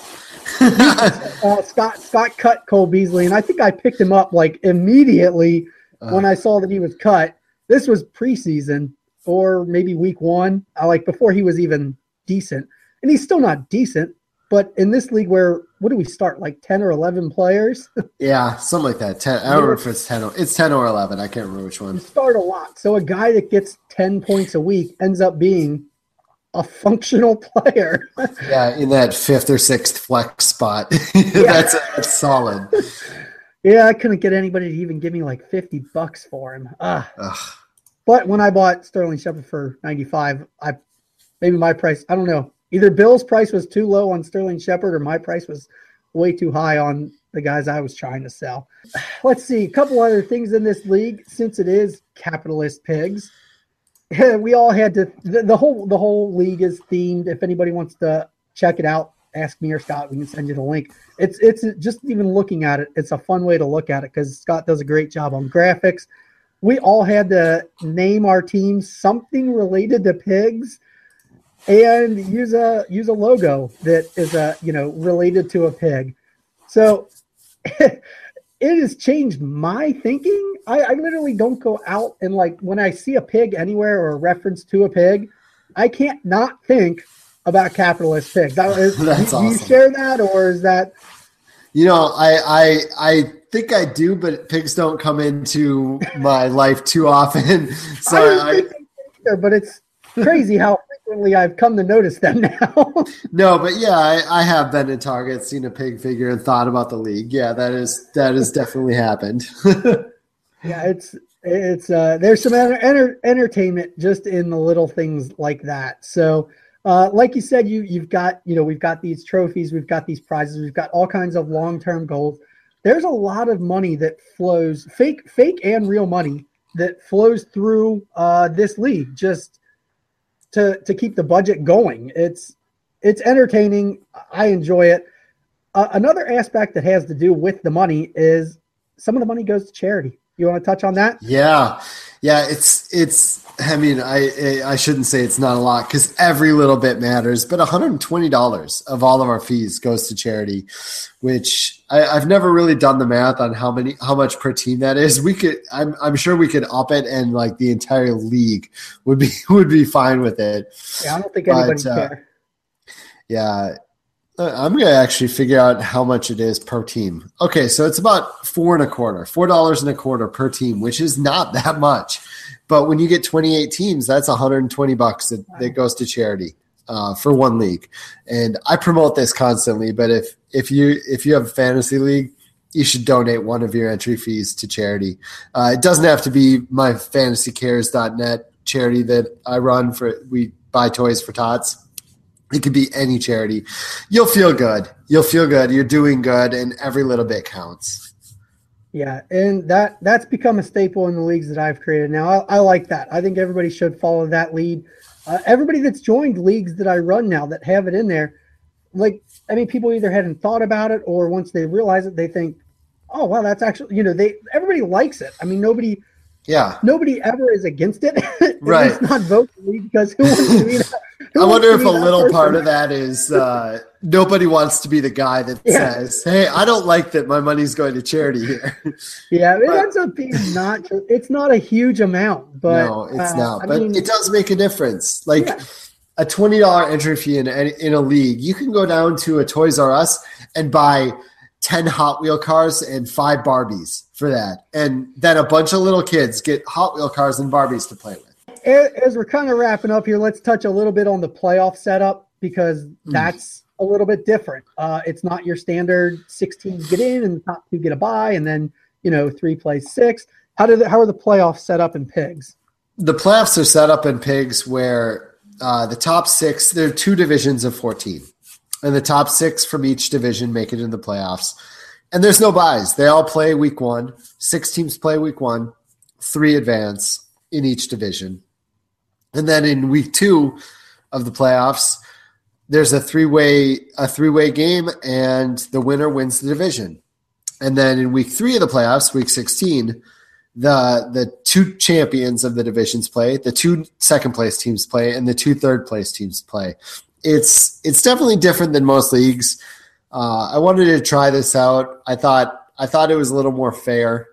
Scott cut Cole Beasley, and I think I picked him up like immediately when I saw that he was cut. This was preseason or maybe week one, like before he was even decent, and he's still not decent. But in this league, where what do we start, like 10 or 11 players? Yeah, something like that. 10. I don't know if it's 10. It's 10 or 11. I can't remember which one. You start a lot. So a guy that gets 10 points a week ends up being a functional player. Yeah, in that 5th or 6th flex spot. That's solid. Yeah, I couldn't get anybody to even give me like $50 for him. But when I bought Sterling Shepard for 95, maybe my price, I don't know. Either Bill's price was too low on Sterling Shepard or my price was way too high on the guys I was trying to sell. Let's see, a couple other things in this league. Since it is capitalist pigs, we all had to the whole league is themed. If anybody wants to check it out, ask me or Scott. We can send you the link. It's just even looking at it, it's a fun way to look at it because Scott does a great job on graphics. We all had to name our team something related to pigs and use a logo that is related to a pig. So it has changed my thinking. I literally don't go out and like when I see a pig anywhere or a reference to a pig, I can't not think about capitalist pigs. That's awesome. Do you share that, or is that? I think I do, but pigs don't come into my life too often. So but it's crazy how frequently I've come to notice them now. No, but yeah, I have been in Target, seen a pig figure, and thought about the league. Yeah, that has definitely happened. Yeah, it's there's some entertainment just in the little things like that. So, like you said, we've got these trophies, we've got these prizes, we've got all kinds of long-term goals. There's a lot of money that flows, fake and real money that flows through this league just to keep the budget going. It's entertaining. I enjoy it. Another aspect that has to do with the money is some of the money goes to charity. You want to touch on that? Yeah. It's. I mean, I shouldn't say it's not a lot because every little bit matters. But $120 of all of our fees goes to charity, which I've never really done the math on how much per team that is. I'm sure we could up it, and like the entire league would be fine with it. Yeah, I don't think anybody care. Yeah. I'm going to actually figure out how much it is per team. Okay, so it's about $4.25 per team, which is not that much. But when you get 28 teams, that's $120 that goes to charity for one league. And I promote this constantly, but if you have a fantasy league, you should donate one of your entry fees to charity. It doesn't have to be my fantasycares.net charity that I run we buy toys for tots. It could be any charity. You'll feel good. You're doing good, and every little bit counts. Yeah, and that's become a staple in the leagues that I've created now. I like that. I think everybody should follow that lead. Everybody that's joined leagues that I run now that have it in there, people either hadn't thought about it, or once they realize it, they think, oh, wow, that's actually, everybody likes it. I mean, nobody ever is against it. Right. It's not vote for me because who wants to be that? I wonder if a little part of that is nobody wants to be the guy that says, hey, I don't like that my money's going to charity here. Yeah, it ends up being it's not a huge amount. But, no, it's not. But it does make a difference. Like a $20 entry fee in a league, you can go down to a Toys R Us and buy 10 Hot Wheel cars and 5 Barbies for that. And then a bunch of little kids get Hot Wheel cars and Barbies to play with. As we're kind of wrapping up here, let's touch a little bit on the playoff setup because that's a little bit different. It's not your standard 6 teams get in and the top 2 get a bye, and then 3 plays 6. How are the playoffs set up in Pigs? The playoffs are set up in Pigs where the top 6, there are 2 divisions of 14, and the top 6 from each division make it in the playoffs. And there's no buys. They all play week 1. 6 teams play week 1. 3 advance in each division. And then in week 2 of the playoffs, there's a three-way game, and the winner wins the division. And then in week 3 of the playoffs, week 16, the 2 champions of the divisions play, the 2 second-place teams play, and the 2 third-place teams play. It's definitely different than most leagues. I wanted to try this out. I thought it was a little more fair,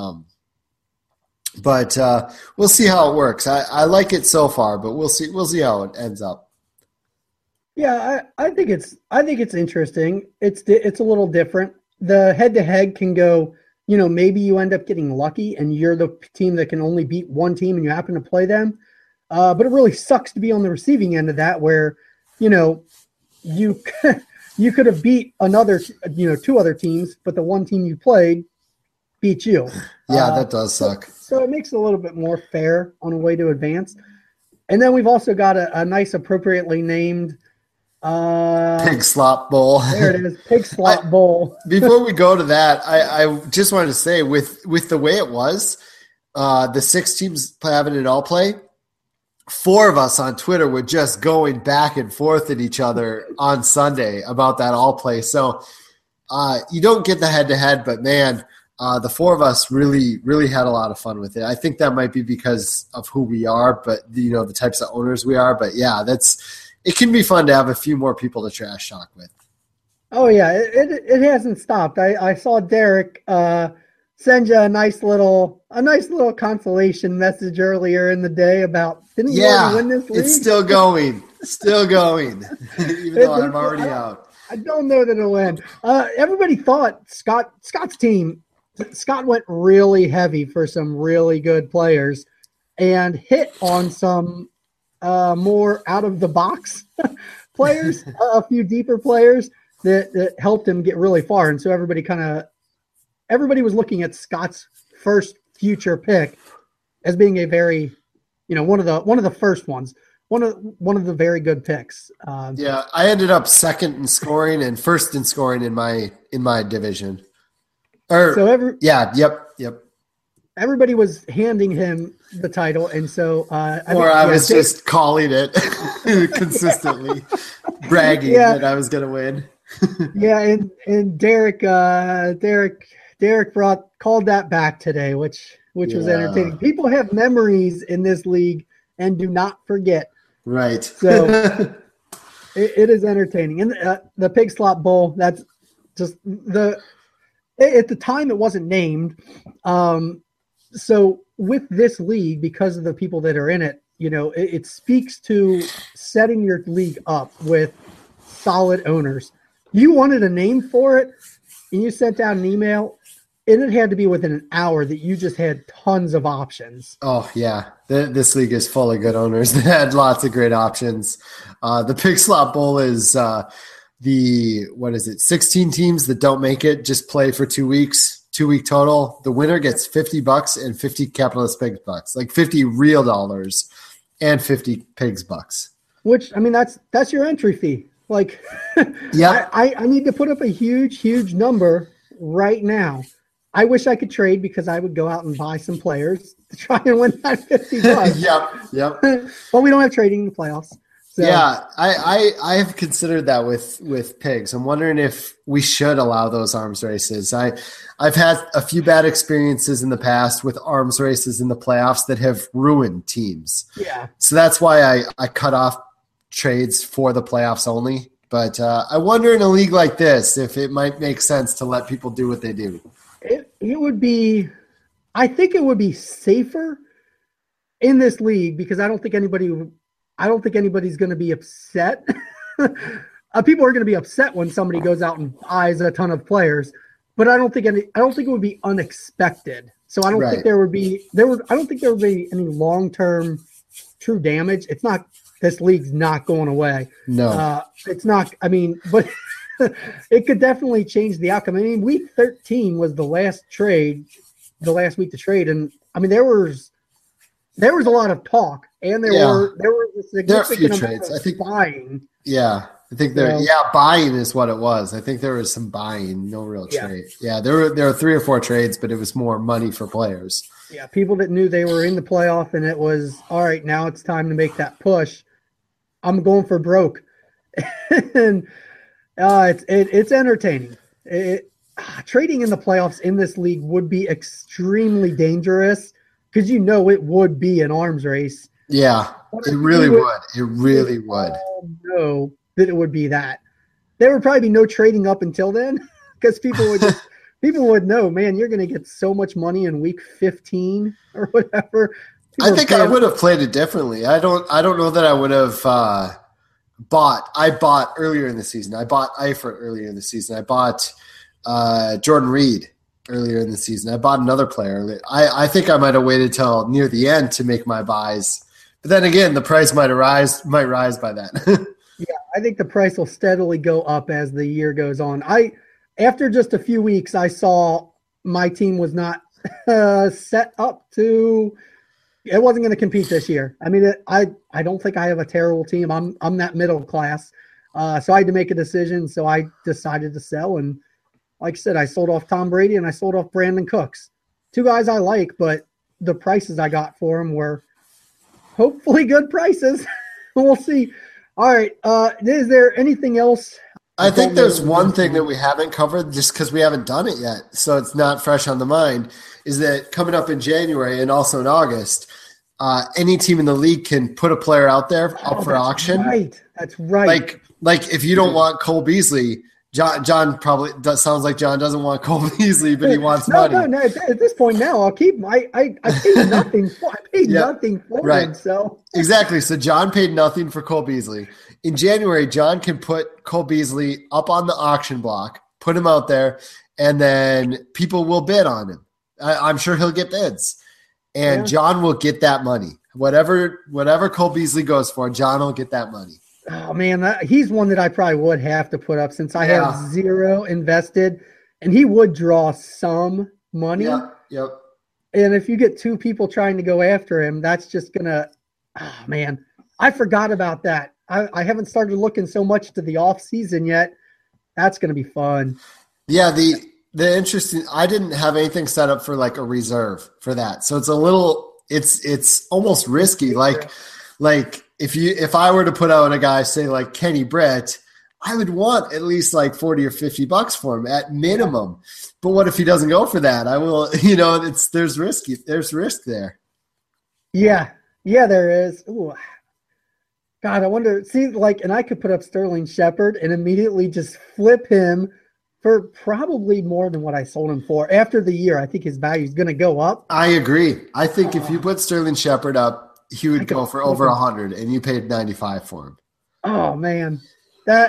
but we'll see how it works. I like it so far, but we'll see how it ends up. Yeah, I think it's interesting. It's a little different. The head-to-head can go. Maybe you end up getting lucky, and you're the team that can only beat one team, and you happen to play them. But it really sucks to be on the receiving end of that, where you. You could have beat another, 2 other teams, but the one team you played beat you. Yeah, that does suck. So it makes it a little bit more fair on a way to advance. And then we've also got a nice, appropriately named Pig Slop Bowl. There it is, Pig Slop Bowl. Before we go to that, I just wanted to say with the way it was, the 6 teams having it all play, 4 of us on Twitter were just going back and forth at each other on Sunday about that all play. So you don't get the head-to-head, but, man, the 4 of us really, really had a lot of fun with it. I think that might be because of who we are, but, the types of owners we are. But, yeah, it can be fun to have a few more people to trash talk with. Oh, yeah, it hasn't stopped. I saw Derek send you a nice little consolation message earlier in the day about didn't you already win this league? It's still going, even though I'm already out. I don't know that it'll end. Everybody thought Scott's team. Scott went really heavy for some really good players and hit on some more out of the box players, a few deeper players that helped him get really far. And so everybody was looking at Scott's first future pick as being a very, one of the first ones, one of the very good picks. Yeah, I ended up second in scoring and first in scoring in my division. Yep. Everybody was handing him the title, and so I was just calling it consistently, bragging that I was going to win. Yeah, and Derek called that back today, which was entertaining. People have memories in this league and do not forget. Right. So it is entertaining. And the Pig Slop Bowl, that's just at the time it wasn't named. So with this league, because of the people that are in it, it speaks to setting your league up with solid owners. You wanted a name for it, and you sent out an email, and it had to be within an hour that you just had tons of options. Oh, yeah. This league is full of good owners that had lots of great options. The Pig Slop Bowl is 16 teams that don't make it just play for 2 weeks, 2-week total. The winner gets $50 and 50 capitalist pigs bucks, like 50 real dollars and 50 pigs bucks. Which, that's your entry fee. Like, yeah, I need to put up a huge number right now. I wish I could trade because I would go out and buy some players to try and win that $50. Yep. But we don't have trading in the playoffs. So. Yeah, I have considered that with pigs. I'm wondering if we should allow those arms races. I've had a few bad experiences in the past with arms races in the playoffs that have ruined teams. Yeah. So that's why I cut off trades for the playoffs only. But I wonder in a league like this if it might make sense to let people do what they do. It would be – I think it would be safer in this league because I don't think anybody's going to be upset. People are going to be upset when somebody goes out and buys a ton of players, but I don't think it would be unexpected. So I don't think there would be any long-term true damage. It's not this league's not going away. No. It's not. I mean, but it could definitely change the outcome. I mean, week 13 was the last week to trade, and I mean there was a lot of talk, and there were a significant amount of buying. Yeah. I think buying is what it was. I think there was some buying, no real trade. Yeah, there were 3 or 4 trades, but it was more money for players. Yeah, people that knew they were in the playoff, and it was all right. Now it's time to make that push. I'm going for broke, and it's entertaining. Trading in the playoffs in this league would be extremely dangerous because it would be an arms race. Yeah, it really would. It really would. No. That it would be that. There would probably be no trading up until then because people would know, man, you're going to get so much money in week 15 or whatever. I think I would have played it differently. I don't know that I would have bought. I bought earlier in the season. I bought Eifert earlier in the season. I bought Jordan Reed earlier in the season. I bought another player. I think I might have waited till near the end to make my buys. But then again, the price might rise by then. Yeah, I think the price will steadily go up as the year goes on. After just a few weeks, I saw my team was not set up to. It wasn't going to compete this year. I mean, I don't think I have a terrible team. I'm that middle class, so I had to make a decision. So I decided to sell, and like I said, I sold off Tom Brady and I sold off Brandon Cooks, 2 guys I like, but the prices I got for them were hopefully good prices. We'll see. All right. Is there anything else? I think there's one thing that we haven't covered just because we haven't done it yet, so it's not fresh on the mind, is that coming up in January and also in August, any team in the league can put a player out there up for auction. Right. That's right. Like if you don't want Cole Beasley, John probably sounds like John doesn't want Cole Beasley, but he wants money. No. At this point now, I'll keep I paid nothing for. I paid nothing for him. So exactly. So John paid nothing for Cole Beasley. In January, John can put Cole Beasley up on the auction block, put him out there, and then people will bid on him. I'm sure he'll get bids, and John will get that money. Whatever Cole Beasley goes for, John will get that money. Oh, man, he's one that I probably would have to put up since I have 0 invested, and he would draw some money. Yep. And if you get 2 people trying to go after him, that's just going to – man, I forgot about that. I haven't started looking so much to the off season yet. That's going to be fun. Yeah, the interesting – I didn't have anything set up for like a reserve for that. So it's a little – it's almost risky. Like if I were to put out a guy, say like Kenny Brett, I would want at least like $40 or $50 for him at minimum. But what if he doesn't go for that? I will, there's risk there. Yeah, there is. Ooh. God, I wonder, and I could put up Sterling Shepard and immediately just flip him for probably more than what I sold him for. After the year, I think his value is going to go up. I agree. I think if you put Sterling Shepard up, he would go for over 100, and you paid 95 for him. Oh man, that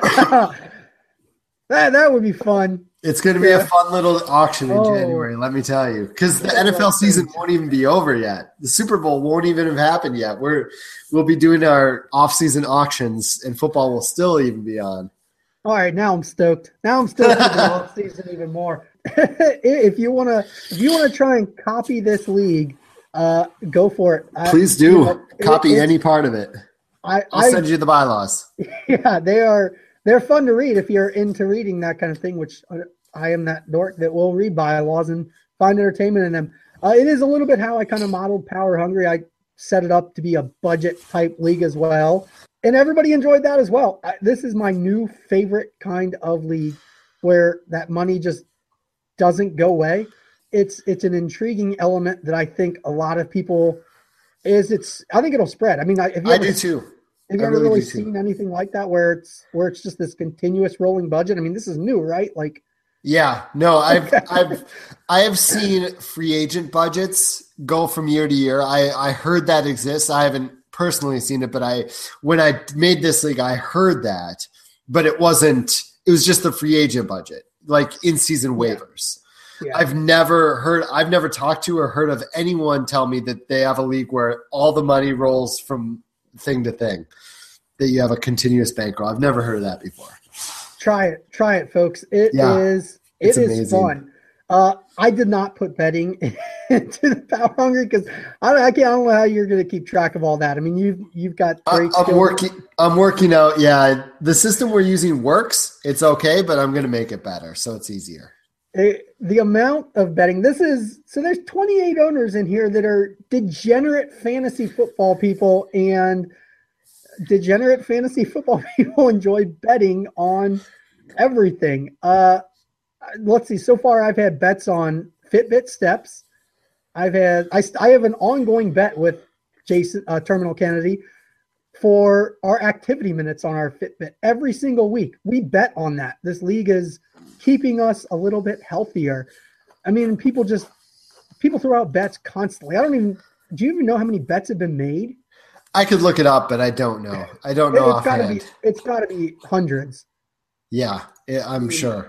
would be fun. It's going to be a fun little auction in January, let me tell you, because the NFL season won't even be over yet. The Super Bowl won't even have happened yet. We'll be doing our off-season auctions, and football will still even be on. All right, now I'm stoked. Now I'm stoked for the off season even more. If you wanna try and copy this league. Go for it. Please do. Copy any part of it. I'll send you the bylaws. Yeah, they're fun to read if you're into reading that kind of thing, which I am that dork that will read bylaws and find entertainment in them. It is a little bit how I kind of modeled Power Hungry. I set it up to be a budget type league as well. And everybody enjoyed that as well. This is my new favorite kind of league where that money just doesn't go away. It's an intriguing element that I think a lot of people I think it'll spread. I mean, I do too. Have you ever really seen anything like that where it's just this continuous rolling budget? I mean, this is new, right? Like, yeah, no, I have seen free agent budgets go from year to year. I heard that exists. I haven't personally seen it, but when I made this league, I heard that, but it was just the free agent budget, like in season waivers. Yeah. I've never talked to or heard of anyone tell me that they have a league where all the money rolls from thing to thing. that you have a continuous bankroll. I've never heard of that before. Try it, folks. It is fun. I did not put betting into the Power Hungry because I don't know how you're going to keep track of all that. I mean, you've got great. I'm working out. Yeah, the system we're using works. It's okay, but I'm going to make it better so it's easier. The amount of betting. There's 28 owners in here that are degenerate fantasy football people, and degenerate fantasy football people enjoy betting on everything. Let's see. So far, I've had bets on Fitbit steps. I have an ongoing bet with Jason Terminal Kennedy for our activity minutes on our Fitbit every single week. We bet on that. This league is keeping us a little bit healthier. I mean, people throw out bets constantly. Do you even know how many bets have been made? I could look it up, but I don't know. I don't know offhand. It's got to be hundreds. Yeah, I'm sure.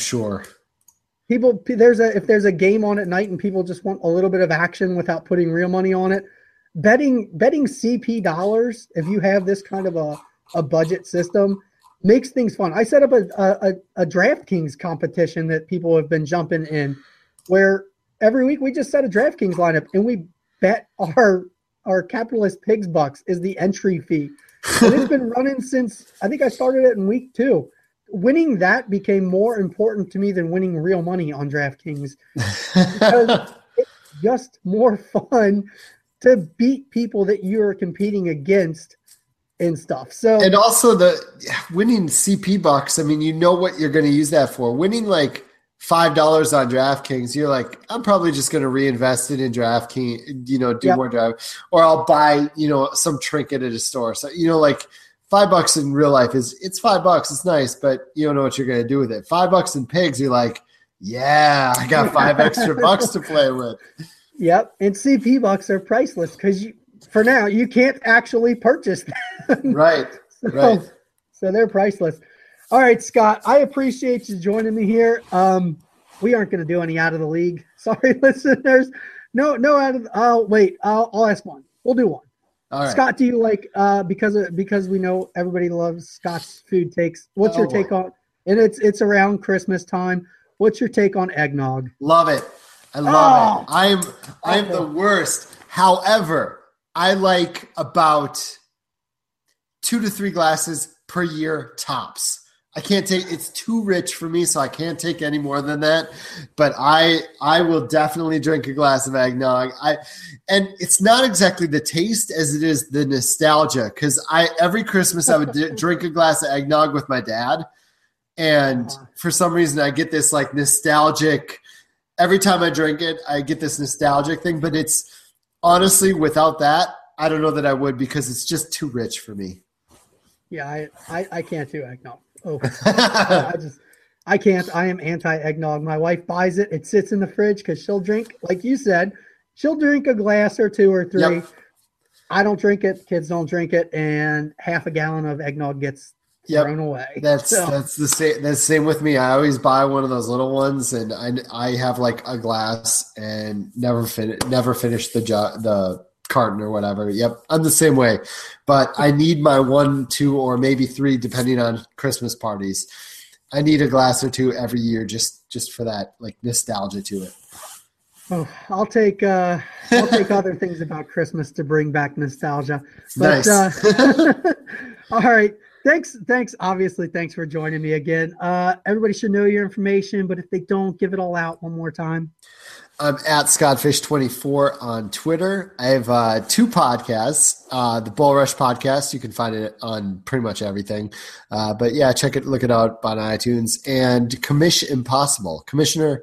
People, if there's a game on at night and people just want a little bit of action without putting real money on it, betting CP dollars, if you have this kind of a budget system, makes things fun. I set up a DraftKings competition that people have been jumping in, where every week we just set a DraftKings lineup and we bet our capitalist pigs bucks is the entry fee. And it's been running since I think I started it in week 2. Winning that became more important to me than winning real money on DraftKings because it's just more fun to beat people that you're competing against and stuff. So, and also the winning CP bucks. I mean, you know what you're going to use that for. Winning like $5 on DraftKings, you're like, I'm probably just going to reinvest it in DraftKings. Do more draft, or I'll buy some trinket at a store. So like. $5 in real life it's $5. It's nice, but you don't know what you're going to do with it. $5 in pigs, you're like, yeah, I got $5 extra bucks to play with. Yep. And CP bucks are priceless because for now you can't actually purchase them. Right. So they're priceless. All right, Scott, I appreciate you joining me here. We aren't going to do any out of the league. Sorry, listeners. No out of. I'll ask one. We'll do one. All right. Scott, do you like because we know everybody loves Scott's food takes? What's your take on? And it's around Christmas time. What's your take on eggnog? Love it. I love it. I'm the worst. However, I like about 2 to 3 glasses per year tops. I can't take, it's too rich for me, so I can't take any more than that. But I will definitely drink a glass of eggnog. And it's not exactly the taste as it is the nostalgia. Because every Christmas I would drink a glass of eggnog with my dad, and for some reason I get this like nostalgic. Every time I drink it, I get this nostalgic thing. But it's honestly, without that, I don't know that I would, because it's just too rich for me. Yeah, I can't do eggnog. Oh, I can't. I am anti-eggnog. My wife buys it. It sits in the fridge because she'll drink, like you said, she'll drink a glass or 2 or 3. Yep. I don't drink it. Kids don't drink it. And half a gallon of eggnog gets thrown away. That's the same. That's the same with me. I always buy one of those little ones, and I have like a glass and never finish the carton or whatever. Yep, I'm the same way. But I need my 1, 2, or maybe 3, depending on Christmas parties. I need a glass or 2 every year just for that like nostalgia to it. Oh, I'll take other things about Christmas to bring back nostalgia. But, nice. All right. Thanks. Obviously, thanks for joining me again. Everybody should know your information, but if they don't, give it all out one more time. I'm at Scottfish24 on Twitter. I have 2 podcasts. The Bull Rush podcast, you can find it on pretty much everything. But yeah, look it out on iTunes. And Commission Impossible. Commission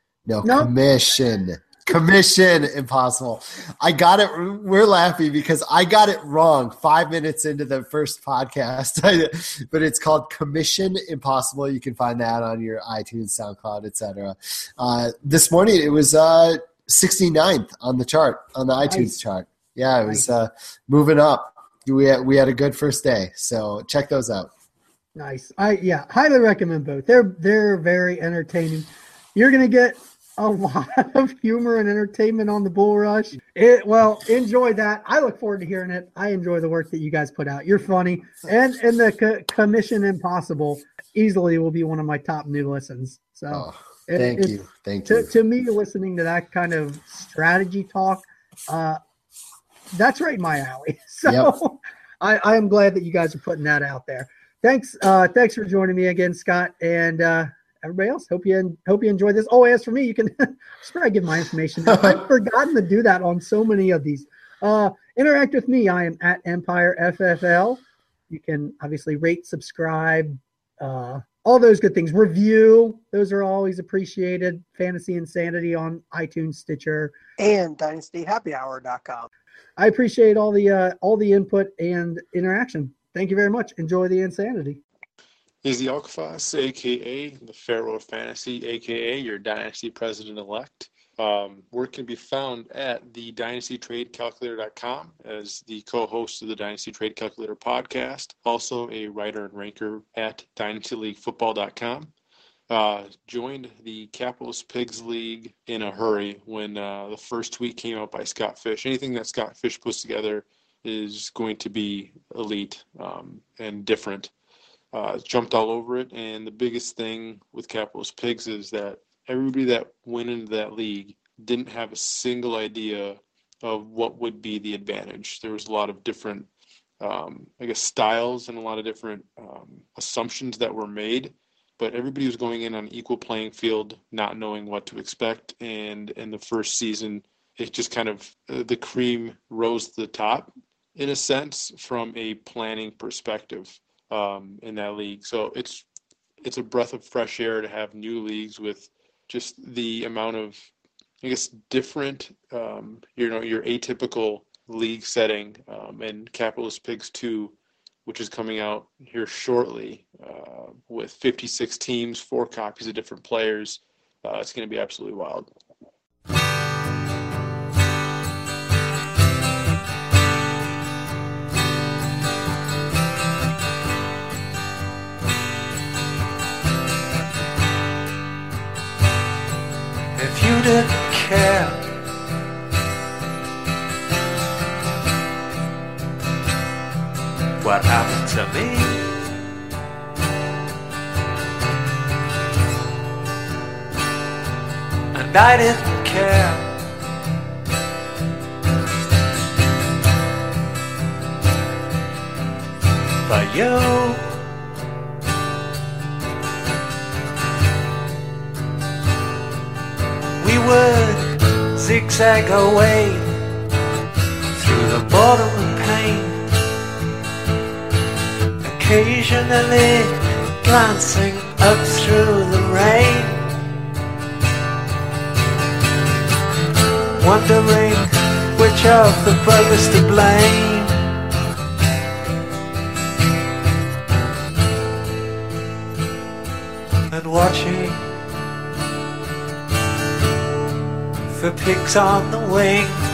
Impossible. I got it. We're laughing because I got it wrong 5 minutes into the first podcast, but it's called Commission Impossible. You can find that on your iTunes, SoundCloud, etc. This morning it was 69th on the chart, on the iTunes chart. Yeah, it was moving up. We had a good first day, so check those out. Nice. Highly recommend both. They're very entertaining. You're gonna get a lot of humor and entertainment on the Bull Rush. Enjoy that. I look forward to hearing it. I enjoy the work that you guys put out. You're funny. And the Commission Impossible easily will be one of my top new listens. So thank you. To me, listening to that kind of strategy talk, that's right in my alley. So yep. I am glad that you guys are putting that out there. Thanks for joining me again, Scott, and everybody else. Hope you enjoyed this. Oh, as for me, you can I give my information now. I've forgotten to do that on so many of these. Interact with me. I am at Empire FFL. You can obviously rate, subscribe, all those good things. Review. Those are always appreciated. Fantasy Insanity on iTunes, Stitcher, and DynastyHappyHour.com. I appreciate all the input and interaction. Thank you very much. Enjoy the insanity. Izzy Alkafas, a.k.a. the Pharaoh of Fantasy, a.k.a. your Dynasty President-elect. Work can be found at the DynastyTradeCalculator.com as the co-host of the Dynasty Trade Calculator podcast. Also a writer and ranker at DynastyLeagueFootball.com. Joined the Capitalist Pigs League in a hurry when the first tweet came out by Scott Fish. Anything that Scott Fish puts together is going to be elite and different. Jumped all over it, and the biggest thing with Capitalist Pigs is that everybody that went into that league didn't have a single idea of what would be the advantage. There was a lot of different, styles and a lot of different assumptions that were made, but everybody was going in on an equal playing field, not knowing what to expect, and in the first season, it just kind of, the cream rose to the top, in a sense, from a planning perspective. In that league. So it's a breath of fresh air to have new leagues with just the amount of, different, your atypical league setting, and Capitalist Pigs 2, which is coming out here shortly, with 56 teams, 4 copies of different players. It's going to be absolutely wild. If you didn't care what happened to me, and I didn't care for you, we would zigzag away through the boredom and pain, occasionally glancing up through the rain, wondering which of the brothers to blame. And watching for pigs on the wing.